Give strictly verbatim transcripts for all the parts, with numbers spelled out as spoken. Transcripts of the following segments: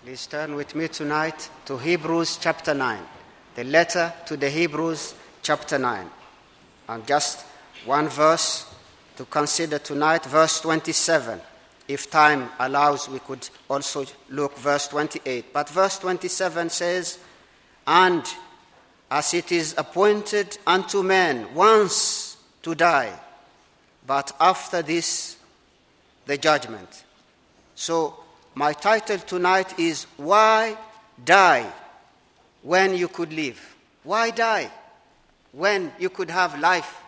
Please turn with me tonight to Hebrews chapter nine, the letter to the Hebrews chapter nine. And just one verse to consider tonight, verse twenty-seven. If time allows, we could also look verse twenty-eight. But verse twenty-seven says, "And as it is appointed unto men once to die, but after this the judgment." So my title tonight is, Why Die When You Could Live? Why die when you could have life,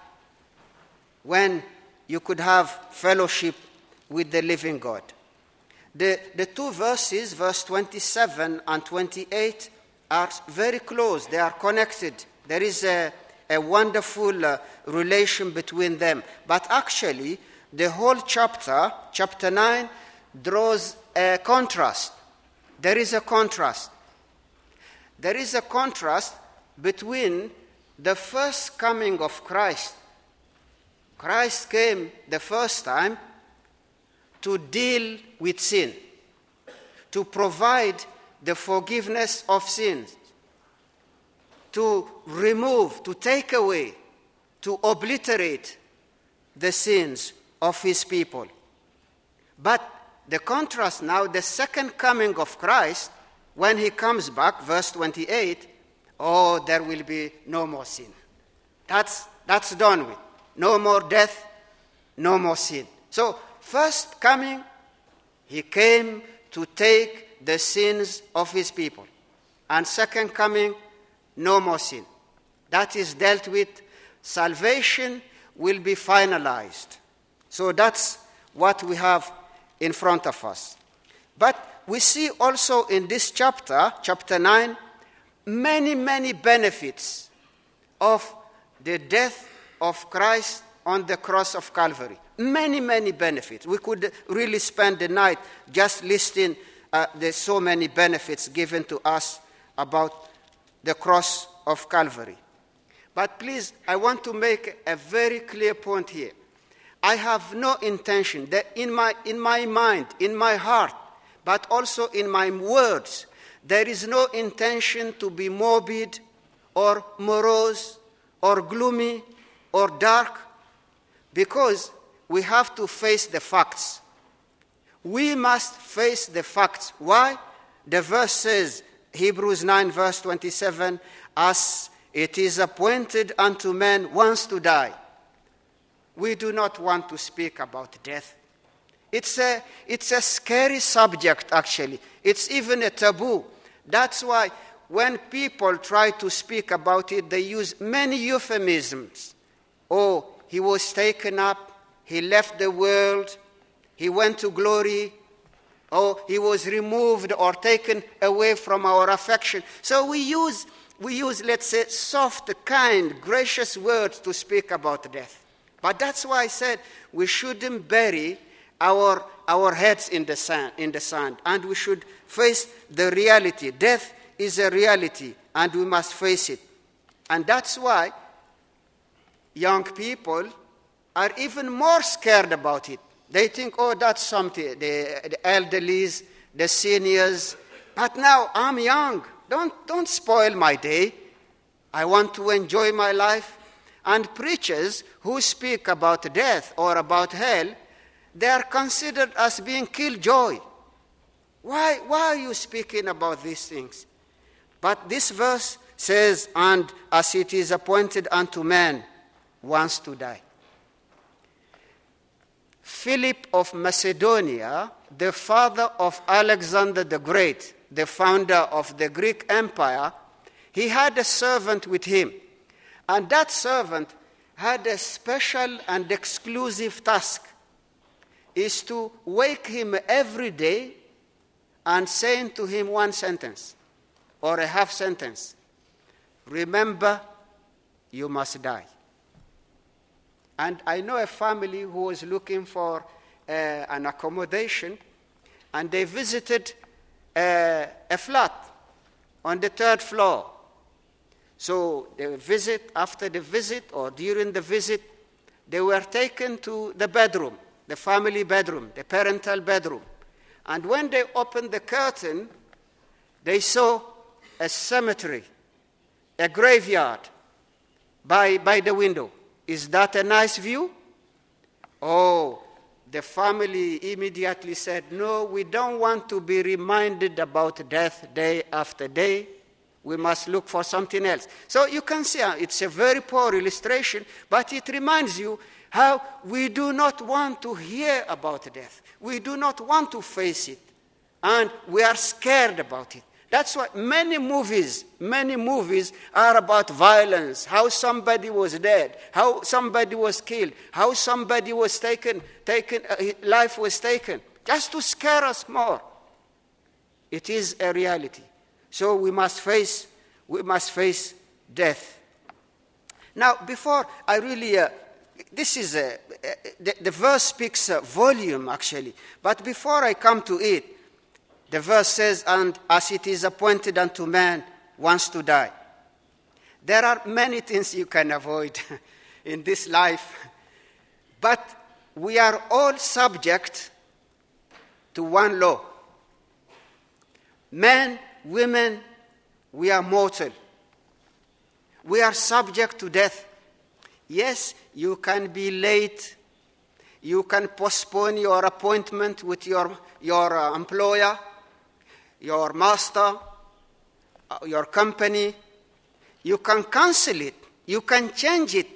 when you could have fellowship with the living God? The, the two verses, verse twenty-seven and twenty-eight, are very close. They are connected. There is a, a wonderful uh, relation between them. But actually, the whole chapter, chapter nine, draws a contrast. There is a contrast. There is a contrast between the first coming of Christ. Christ came the first time to deal with sin, to provide the forgiveness of sins, to remove, to take away, to obliterate the sins of his people. But the contrast now, the second coming of Christ, when he comes back, verse twenty-eight, oh, there will be no more sin. That's, that's done with. No more death, no more sin. So, first coming, he came to take the sins of his people. And second coming, no more sin. That is dealt with. Salvation will be finalized. So that's what we have in front of us. But we see also in this chapter, chapter nine, many, many benefits of the death of Christ on the cross of Calvary. Many, many benefits. We could really spend the night just listing uh, the so many benefits given to us about the cross of Calvary. But please, I want to make a very clear point here. I have no intention that in my, in my mind, in my heart, but also in my words, there is no intention to be morbid or morose or gloomy or dark, because we have to face the facts. We must face the facts. Why? The verse says, Hebrews nine, verse twenty-seven, "As it is appointed unto men once to die." We do not want to speak about death. It's a, it's a scary subject, actually. It's even a taboo. That's why when people try to speak about it, they use many euphemisms. Oh, he was taken up, he left the world, he went to glory, oh, he was removed or taken away from our affection. So we use, we use, let's say, soft, kind, gracious words to speak about death. But that's why I said we shouldn't bury our, our heads in the sand, in the sand, and we should face the reality. Death is a reality, and we must face it. And that's why young people are even more scared about it. They think, oh, that's something, the, the elderlies, the seniors. But now I'm young. Don't, don't spoil my day. I want to enjoy my life. And preachers who speak about death or about hell, they are considered as being killjoy. Why, why are you speaking about these things? But this verse says, "And as it is appointed unto man once to die." Philip of Macedonia, the father of Alexander the Great, the founder of the Greek Empire, he had a servant with him. And that servant had a special and exclusive task, is to wake him every day and saying to him one sentence or a half sentence: "Remember, you must die." And I know a family who was looking for uh, an accommodation, and they visited uh, a flat on the third floor. So they visit, after the visit or during the visit, they were taken to the bedroom, the family bedroom, the parental bedroom. And when they opened the curtain, They saw a cemetery, a graveyard by, by the window. Is that a nice view? Oh, the family immediately said, no, we don't want to be reminded about death day after day. We must look for something else. So you can see uh, it's a very poor illustration, but it reminds you how we do not want to hear about death. We do not want to face it. And we are scared about it. That's why many movies, many movies are about violence, how somebody was dead, how somebody was killed, how somebody was taken, taken, uh, life was taken, just to scare us more. It is a reality. So we must face, we must face death. Now, before I really, uh, this is, a, uh, the, the verse speaks uh, volume actually, but before I come to it, the verse says, and as it is appointed unto man once to die. There are many things you can avoid in this life, but we are all subject to one law. Men, women, we are mortal. We are subject to death. Yes, you can be late. You can postpone your appointment with your, your uh, employer, your master, uh, your company. You can cancel it. You can change it.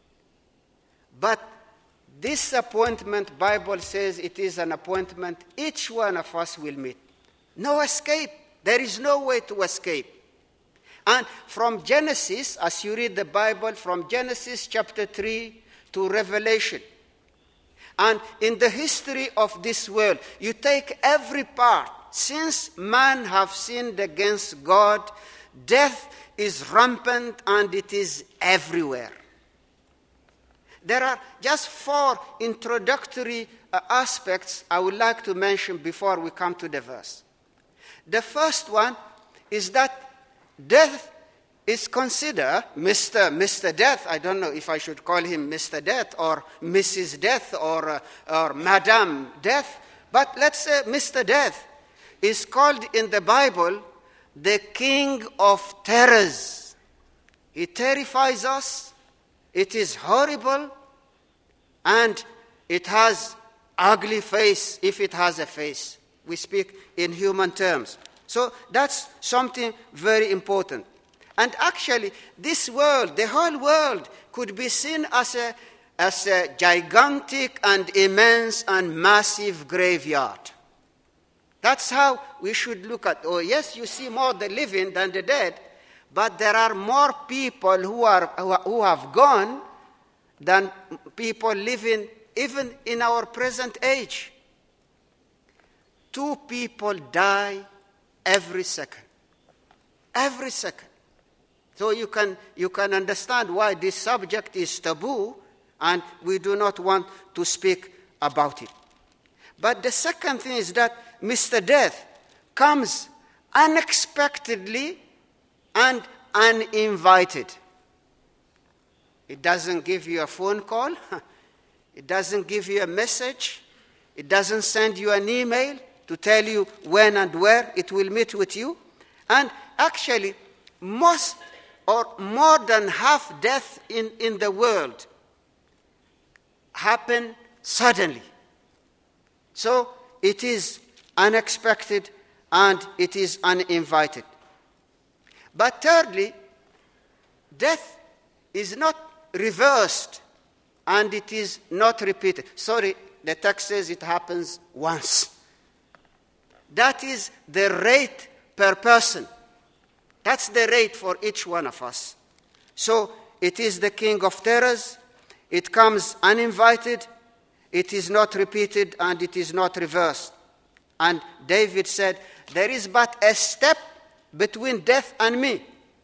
But this appointment, Bible says it is an appointment each one of us will meet. No escape. There is no way to escape. And from Genesis, as you read the Bible, from Genesis chapter three to Revelation, and in the history of this world, you take every part. Since man have sinned against God, death is rampant and it is everywhere. There are just four introductory uh, aspects I would like to mention before we come to the verse. The first one is that death is considered Mister Mister Death. I don't know if I should call him Mister Death or Missus Death or, uh, or Madame Death, but let's say Mister Death is called in the Bible the king of terrors. He terrifies us. It is horrible, and it has ugly face if it has a face. We speak in human terms. So that's something very important. And actually, this world, the whole world, could be seen as a, as a gigantic and immense and massive graveyard. That's how we should look at, oh yes, you see more the living than the dead, but there are more people who are who have gone than people living even in our present age. Two people die every second. Every second. So you can, you can understand why this subject is taboo and we do not want to speak about it. But the second thing is that Mister Death comes unexpectedly and uninvited. It doesn't give you a phone call. It doesn't give you a message. It doesn't send you an email to tell you when and where it will meet with you. And actually, most or more than half death in, in the world happen suddenly. So it is unexpected and it is uninvited. But thirdly, death is not reversed and it is not repeated. Sorry, the text says it happens once. That is the rate per person. That's the rate for each one of us. So it is the king of terrors. It comes uninvited. It is not repeated and it is not reversed. And David said, there is but a step between death and me.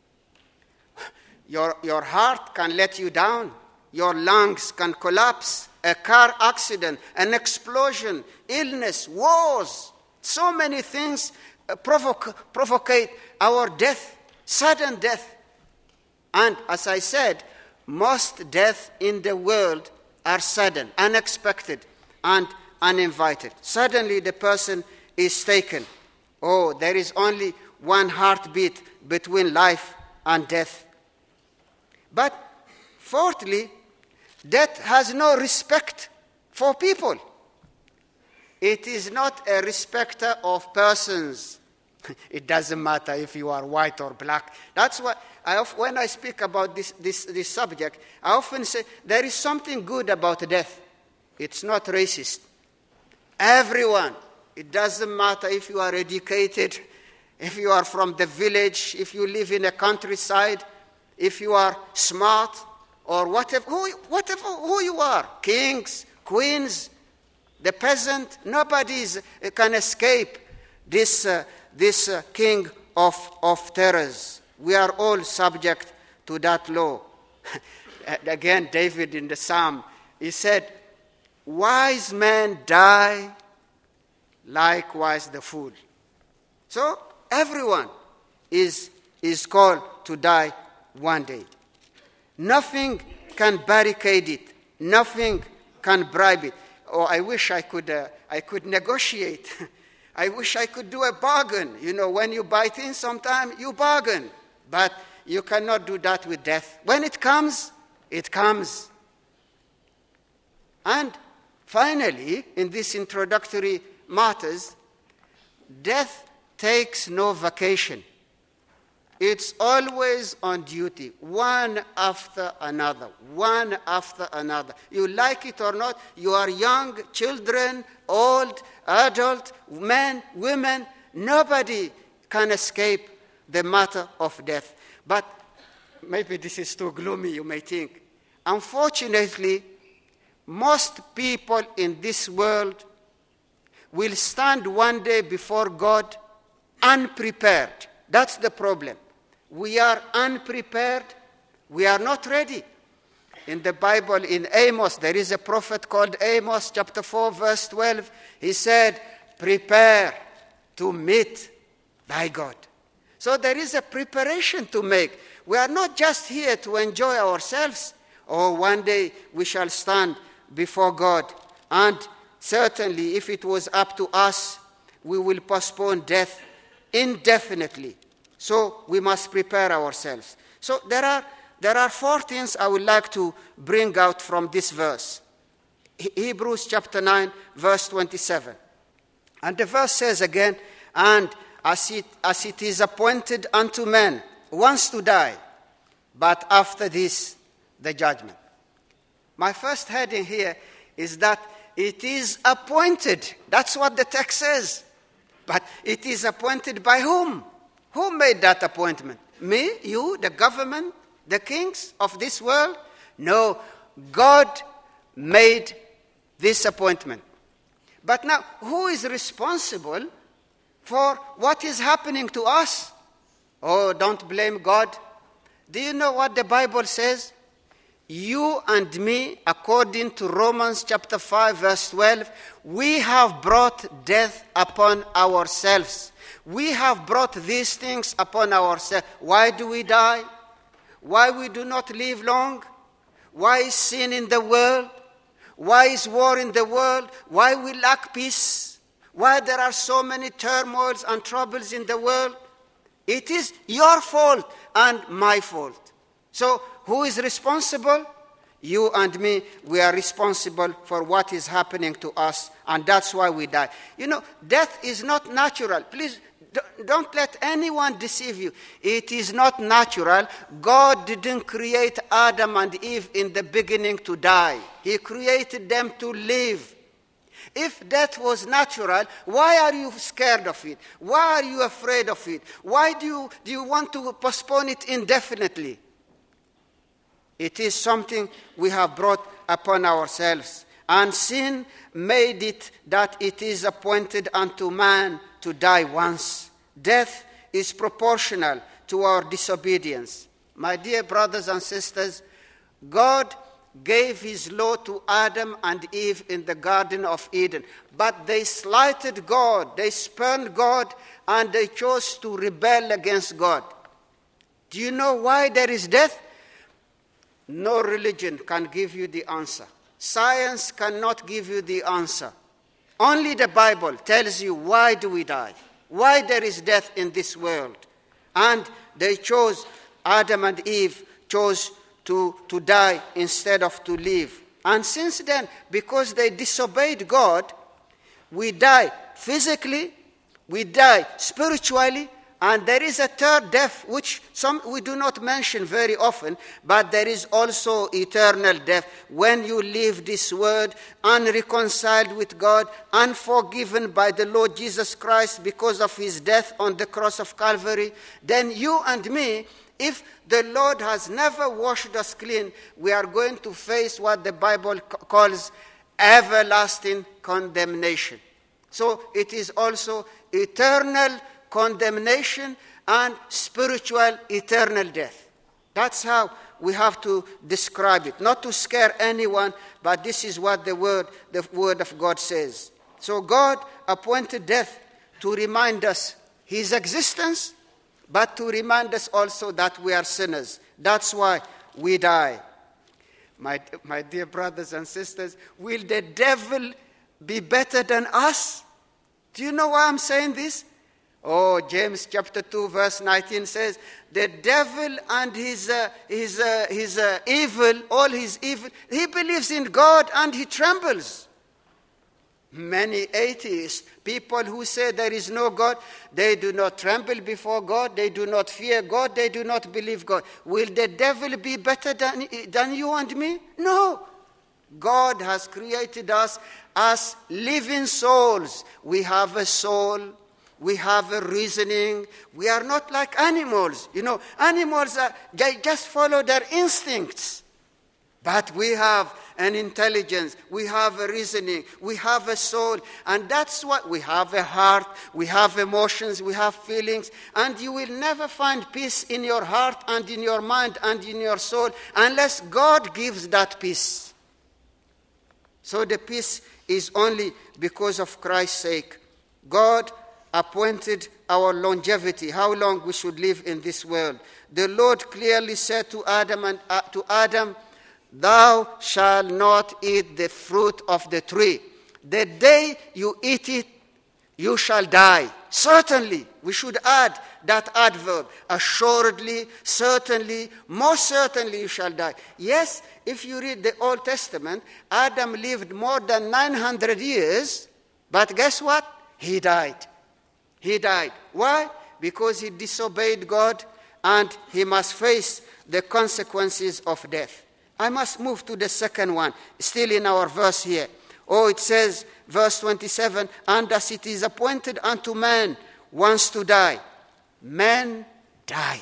Your, your heart can let you down. Your lungs can collapse. A car accident, an explosion, illness, wars. So many things uh, provoke, provocate our death, sudden death. And as I said, most deaths in the world are sudden, unexpected, and uninvited. Suddenly the person is taken. Oh, there is only one heartbeat between life and death. But fourthly, death has no respect for people. It is not a respecter of persons. It doesn't matter if you are white or black. That's why I, when I speak about this, this, this subject, I often say there is something good about death. It's not racist. Everyone, it doesn't matter if you are educated, if you are from the village, if you live in a countryside, if you are smart, or whatever, who, whatever, who you are, kings, queens, the peasant, nobody is, can escape this, uh, this uh, king of, of terrors. We are all subject to that law. Again, David in the Psalm, he said, wise men die, likewise the fool. So everyone is, is called to die one day. Nothing can barricade it. Nothing can bribe it. Oh, I wish I could, uh, I could negotiate. I wish I could do a bargain. You know, when you buy things, sometimes you bargain. But you cannot do that with death. When it comes, it comes. And finally, in these introductory matters, death takes no vacation. It's always on duty, one after another, one after another. You like it or not, you are young, children, old, adult, men, women, nobody can escape the matter of death. But maybe this is too gloomy, you may think. Unfortunately, most people in this world will stand one day before God unprepared. That's the problem. We are unprepared. We are not ready. In the Bible, in Amos, there is a prophet called Amos, chapter four, verse twelve. He said, prepare to meet thy God. So there is a preparation to make. We are not just here to enjoy ourselves. Or one day we shall stand before God. And certainly, if it was up to us, we will postpone death indefinitely. So we must prepare ourselves. So there are, there are four things I would like to bring out from this verse. Hebrews chapter nine, verse twenty-seven. And the verse says again, and as it, as it is appointed unto men once to die, but after this, the judgment. My first heading here is that it is appointed. That's what the text says. But it is appointed by whom? Who made that appointment? Me? You? The government? The kings of this world? No, God made this appointment. But now, who is responsible for what is happening to us? Oh, don't blame God. Do you know what the Bible says? You and me, according to Romans chapter five, verse twelve, we have brought death upon ourselves. We have brought these things upon ourselves. Why do we die? Why we do not live long? Why is sin in the world? Why is war in the world? Why we lack peace? Why there are so many turmoils and troubles in the world? It is your fault and my fault. So who is responsible? You and me, we are responsible for what is happening to us, and that's why we die. You know, death is not natural. Please, don't let anyone deceive you. It is not natural. God didn't create Adam and Eve in the beginning to die. He created them to live. If death was natural, why are you scared of it? Why are you afraid of it? Why do you, do you want to postpone it indefinitely? It is something we have brought upon ourselves. And sin made it that it is appointed unto man to die once. Death is proportional to our disobedience. My dear brothers and sisters, God gave his law to Adam and Eve in the Garden of Eden. But they slighted God, they spurned God, and they chose to rebel against God. Do you know why there is death? No religion can give you the answer. Science cannot give you the answer. Only the Bible tells you why do we die. why there is death in this world. And they chose, Adam and Eve chose to, to die instead of to live. And since then, because they disobeyed God, we die physically, we die spiritually, and there is a third death, which some we do not mention very often, but there is also eternal death. When you leave this world unreconciled with God, unforgiven by the Lord Jesus Christ because of his death on the cross of Calvary, then you and me, if the Lord has never washed us clean, we are going to face what the Bible calls everlasting condemnation. So it is also eternal condemnation and spiritual eternal death. That's how we have to describe it. Not to scare anyone, but this is what the word, the word of God says. So God appointed death to remind us his existence, but to remind us also that we are sinners. That's why we die. My, my dear brothers and sisters, will the devil be better than us? Do you know why I'm saying this? Oh, James chapter two, verse nineteen says, the devil and his, uh, his, uh, his uh, evil, all his evil, he believes in God and he trembles. Many atheists, people who say there is no God, they do not tremble before God, they do not fear God, they do not believe God. Will the devil be better than, than you and me? No. God has created us as living souls. We have a soul. We have a reasoning. We are not like animals. You know, animals, are, they just follow their instincts. But we have an intelligence. We have a reasoning. We have a soul. And that's what we have, a heart. We have emotions. We have feelings. And you will never find peace in your heart and in your mind and in your soul unless God gives that peace. So the peace is only because of Christ's sake. God appointed our longevity, how long we should live in this world. The Lord clearly said to Adam, and uh, to Adam, thou shalt not eat the fruit of the tree. The day you eat it, you shall die. Certainly, we should add that adverb. Assuredly, certainly, most certainly you shall die. Yes, if you read the Old Testament, Adam lived more than nine hundred years, but guess what? He died. He died. Why? Because he disobeyed God and he must face the consequences of death. I must move to the second one, still in our verse here. Oh, it says, verse twenty-seven, and as it is appointed unto man once to die, men die.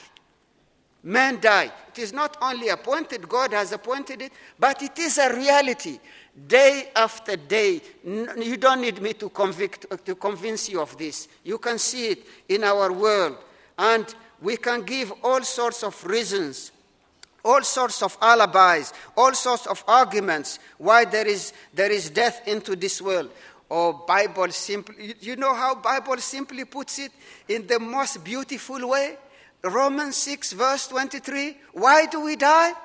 Men die. It is not only appointed, God has appointed it, but it is a reality. Day after day, you don't need me to convict, to convince you of this. You can see it in our world. And we can give all sorts of reasons, all sorts of alibis, all sorts of arguments why there is, there is death into this world. Or Bible simply, you know how Bible simply puts it in the most beautiful way? Romans six verse twenty-three, why do we die?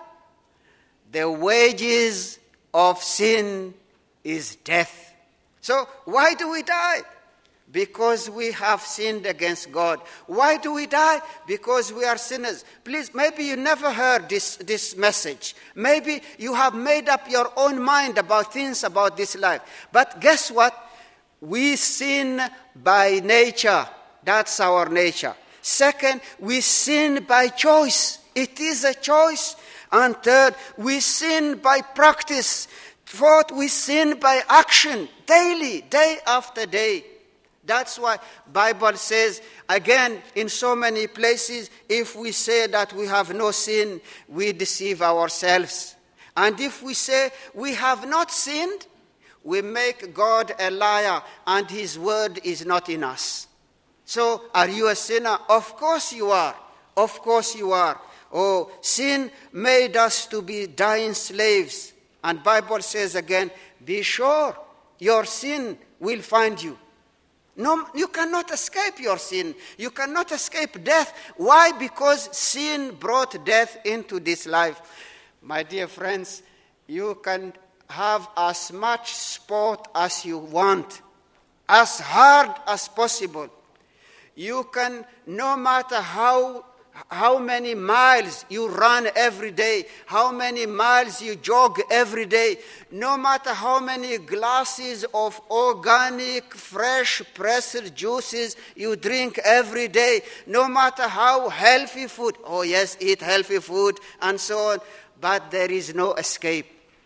The wages of sin is death. So why do we die? Because we have sinned against God. Why do we die? Because we are sinners. Please, maybe you never heard this, this message. Maybe you have made up your own mind about things about this life. But guess what? We sin by nature. That's our nature. Second, we sin by choice. It is a choice. And third, we sin by practice. Fourth, we sin by action, daily, day after day. That's why Bible says, again, in so many places, if we say that we have no sin, we deceive ourselves. And if we say we have not sinned, we make God a liar, and his word is not in us. So, are you a sinner? Of course you are. Of course you are. Oh, sin made us to be dying slaves. And Bible says again, be sure your sin will find you. No, you cannot escape your sin. You cannot escape death. Why? Because sin brought death into this life. My dear friends, you can have as much sport as you want, as hard as possible. You can, no matter how how many miles you run every day, how many miles you jog every day, no matter how many glasses of organic, fresh, pressed juices you drink every day, no matter how healthy food, oh yes, eat healthy food, and so on, but there is no escape.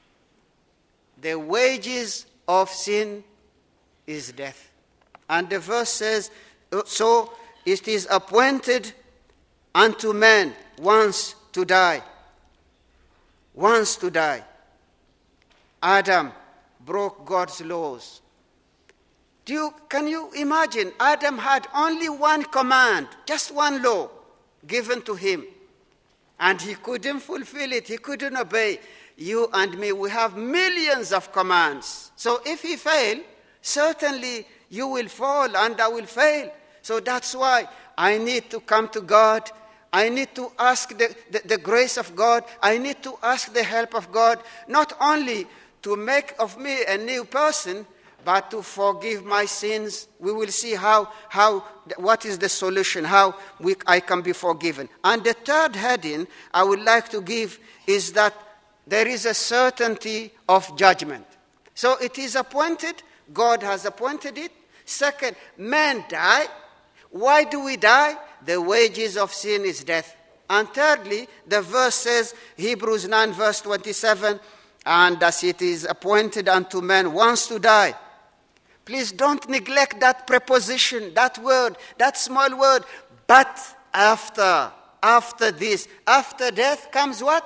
The wages of sin is death. And the verse says, so it is appointed unto man once to die. Once to die. Adam broke God's laws. Do you, can you imagine? Adam had only one command, just one law given to him. And he couldn't fulfill it. He couldn't obey. You and me, we have millions of commands. So if he fails, certainly you will fall and I will fail. So that's why I need to come to God. I need to ask the, the, the grace of God. I need to ask the help of God, not only to make of me a new person, but to forgive my sins. We will see how, how what is the solution, how we, I can be forgiven. And the third heading I would like to give is that there is a certainty of judgment. So it is appointed, God has appointed it. Second, men die. Why do we die? The wages of sin is death. And thirdly, the verse says, Hebrews nine verse twenty-seven, and as it is appointed unto men once to die. Please don't neglect that preposition, that word, that small word. But after, after this, after death comes what?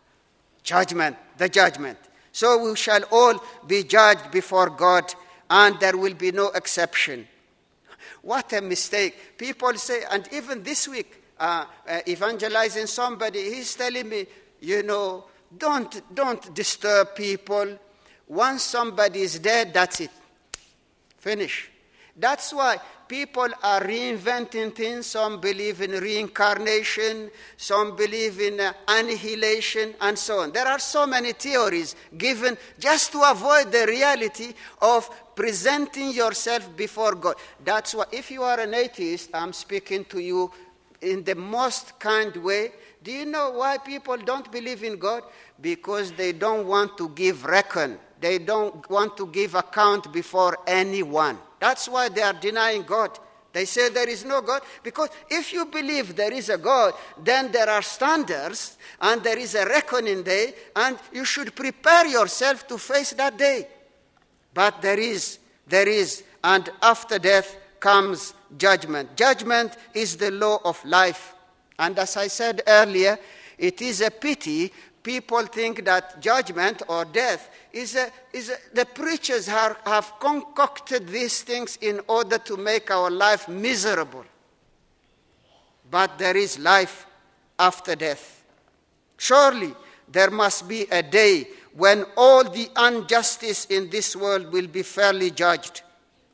Judgment, the judgment. So we shall all be judged before God, and there will be no exception. What a mistake. People say, and even this week, uh, uh, evangelizing somebody, he's telling me, you know, don't, don't disturb people. Once somebody is dead, that's it. Finish. That's why people are reinventing things. Some believe in reincarnation, some believe in uh, annihilation, and so on. There are so many theories given just to avoid the reality of presenting yourself before God. That's why, if you are an atheist, I'm speaking to you in the most kind way. Do you know why people don't believe in God? Because they don't want to give reckon. They don't want to give account before anyone. That's why they are denying God. They say there is no God. Because if you believe there is a God, then there are standards and there is a reckoning day, and you should prepare yourself to face that day. But there is, there is, and after death comes judgment. Judgment is the law of life. And as I said earlier, it is a pity people think that judgment or death is a, is a, the preachers have, have concocted these things in order to make our life miserable. But there is life after death. Surely there must be a day when all the injustice in this world will be fairly judged.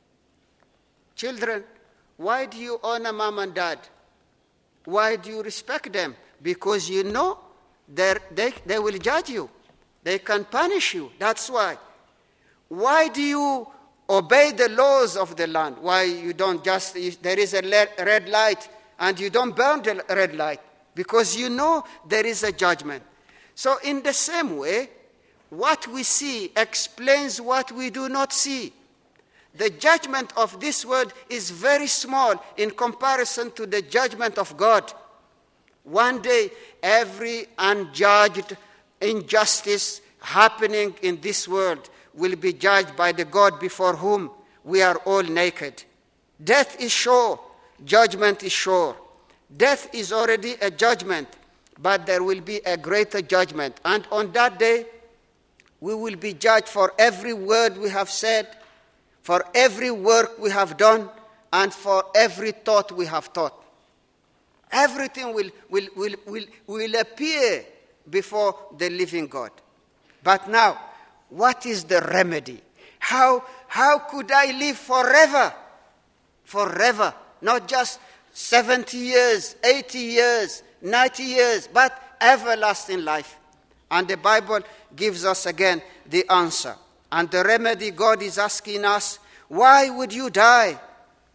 Children, why do you honor mom and dad? Why do you respect them? Because you know they, they will judge you. They can punish you. That's why. Why do you obey the laws of the land? Why you don't just, there is a red light and you don't burn the red light? Because you know there is a judgment. So in the same way, what we see explains what we do not see. The judgment of this world is very small in comparison to the judgment of God. One day, every unjudged injustice happening in this world will be judged by the God before whom we are all naked. Death is sure, judgment is sure. Death is already a judgment, but there will be a greater judgment. And on that day, we will be judged for every word we have said, for every work we have done, and for every thought we have thought. Everything will, will, will, will, will appear before the living God. But now, what is the remedy? How, how could I live forever? Forever. Not just seventy years, eighty years, ninety years, but everlasting life. And the Bible gives us again the answer. And the remedy God is asking us, why would you die?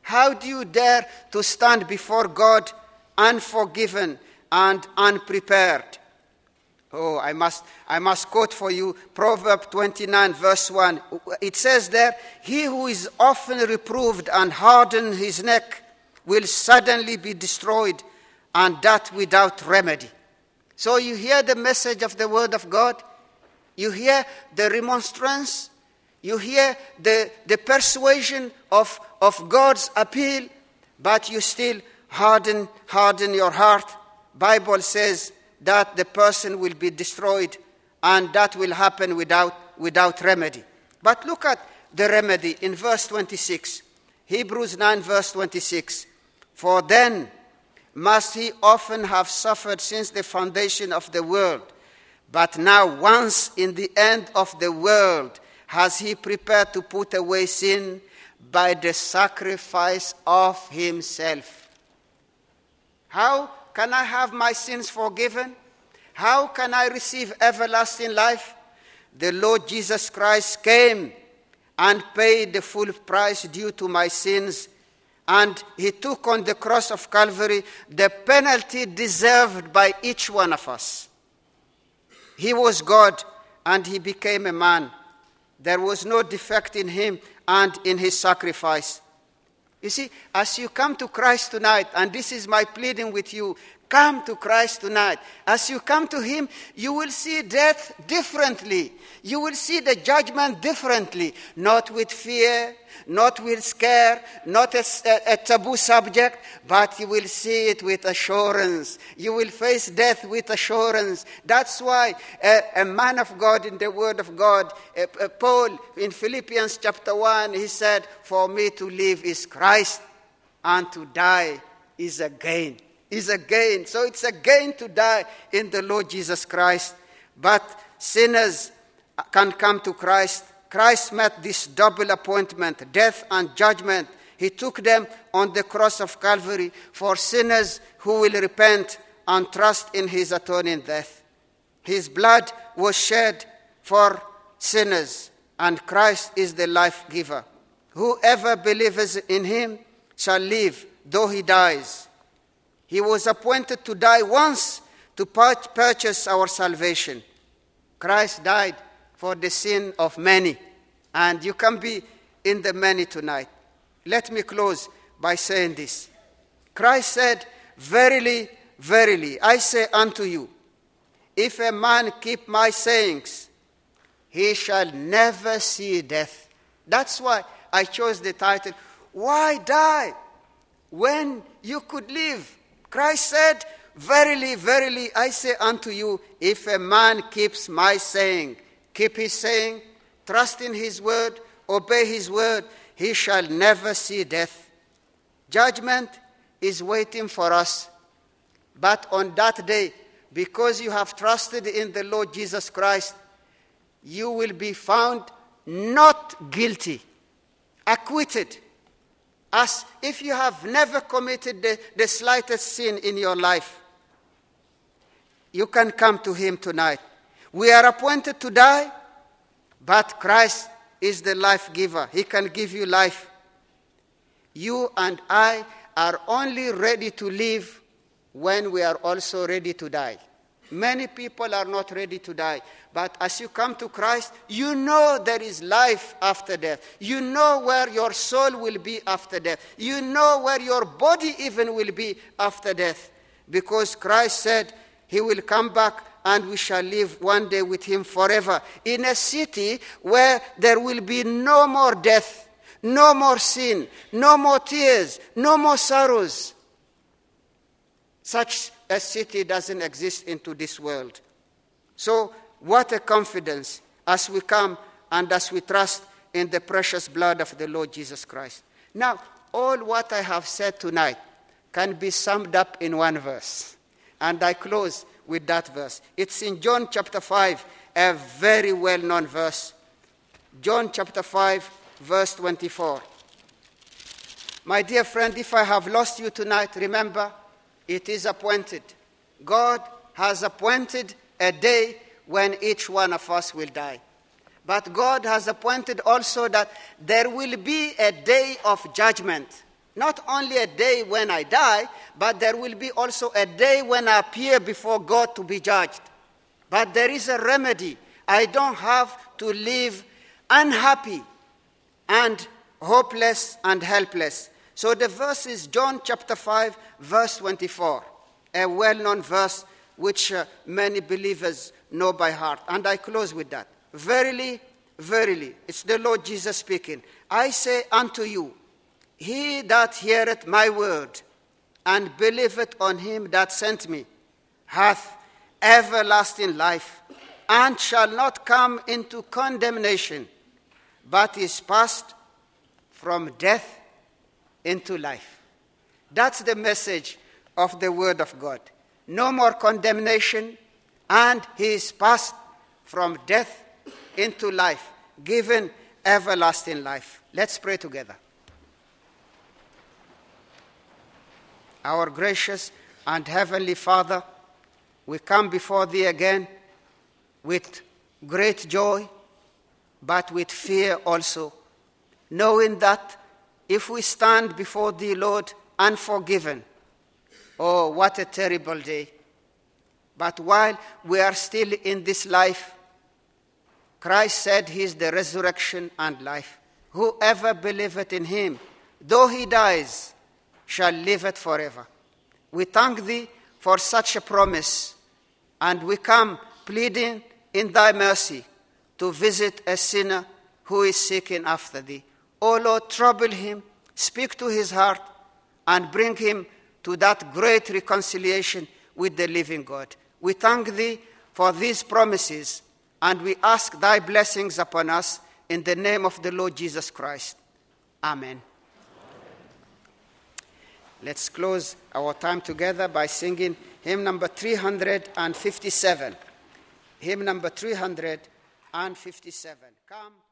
How do you dare to stand before God unforgiven and unprepared? Oh, I must, I must quote for you Proverbs twenty-nine, verse one. It says there, he who is often reproved and harden his neck will suddenly be destroyed, and that without remedy. So you hear the message of the word of God. You hear the remonstrance. You hear the, the persuasion of, of God's appeal, but you still harden, harden your heart. Bible says that the person will be destroyed, and that will happen without, without remedy. But look at the remedy in verse twenty-six. Hebrews nine, verse twenty-six. For then must he often have suffered since the foundation of the world. But now once in the end of the world has he prepared to put away sin by the sacrifice of himself. How can I have my sins forgiven? How can I receive everlasting life? The Lord Jesus Christ came and paid the full price due to my sins, and he took on the cross of Calvary the penalty deserved by each one of us. He was God, and he became a man. There was no defect in him and in his sacrifice. You see, as you come to Christ tonight, and this is my pleading with you, come to Christ tonight. As you come to him, you will see death differently. You will see the judgment differently, not with fear, not with scare, not a, a, a taboo subject, but you will see it with assurance. You will face death with assurance. That's why a, a man of God in the Word of God, a, a Paul in Philippians chapter one, he said, for me to live is Christ, and to die is a gain. Is a gain. So it's a gain to die in the Lord Jesus Christ. But sinners can come to Christ. Christ met this double appointment, death and judgment. He took them on the cross of Calvary for sinners who will repent and trust in his atoning death. His blood was shed for sinners, and Christ is the life giver. Whoever believes in him shall live, though he dies. He was appointed to die once to purchase our salvation. Christ died for the sin of many, and you can be in the many tonight. Let me close by saying this. Christ said, verily, verily, I say unto you, if a man keep my sayings, he shall never see death. That's why I chose the title, Why Die When You Could Live? Christ said, verily, verily, I say unto you, if a man keeps my saying, keep his saying, trust in his word, obey his word, he shall never see death. Judgment is waiting for us. But on that day, because you have trusted in the Lord Jesus Christ, you will be found not guilty, acquitted, as if you have never committed the, the slightest sin in your life. You can come to him tonight. We are appointed to die, but Christ is the life giver. He can give you life. You and I are only ready to live when we are also ready to die. Many people are not ready to die. But as you come to Christ, you know there is life after death. You know where your soul will be after death. You know where your body even will be after death. Because Christ said he will come back and we shall live one day with him forever. In a city where there will be no more death, no more sin, no more tears, no more sorrows. Such a city doesn't exist into this world. So what a confidence as we come and as we trust in the precious blood of the Lord Jesus Christ. Now, all what I have said tonight can be summed up in one verse. And I close with that verse. It's in John chapter five, a very well-known verse. John chapter five, verse twenty-four. My dear friend, if I have lost you tonight, remember, it is appointed. God has appointed a day when each one of us will die. But God has appointed also that there will be a day of judgment. Not only a day when I die, but there will be also a day when I appear before God to be judged. But there is a remedy. I don't have to live unhappy and hopeless and helpless. So the verse is John chapter five, verse twenty-four, a well-known verse which uh, many believers know by heart. And I close with that. Verily, verily, it's the Lord Jesus speaking. I say unto you, he that heareth my word and believeth on him that sent me hath everlasting life, and shall not come into condemnation, but is passed from death into life. That's the message of the word of God. No more condemnation, and he is passed from death into life, given everlasting life. Let's pray together. Our gracious and heavenly Father, we come before thee again with great joy, but with fear also, knowing that if we stand before thee, Lord, unforgiven, oh, what a terrible day. But while we are still in this life, Christ said he is the resurrection and life. Whoever believeth in him, though he dies, shall live it forever. We thank thee for such a promise, and we come pleading in thy mercy to visit a sinner who is seeking after thee. O Lord, trouble him, speak to his heart, and bring him to that great reconciliation with the living God. We thank thee for these promises, and we ask thy blessings upon us in the name of the Lord Jesus Christ. Amen. Let's close our time together by singing hymn number three hundred fifty-seven. Hymn number three hundred fifty-seven. Come.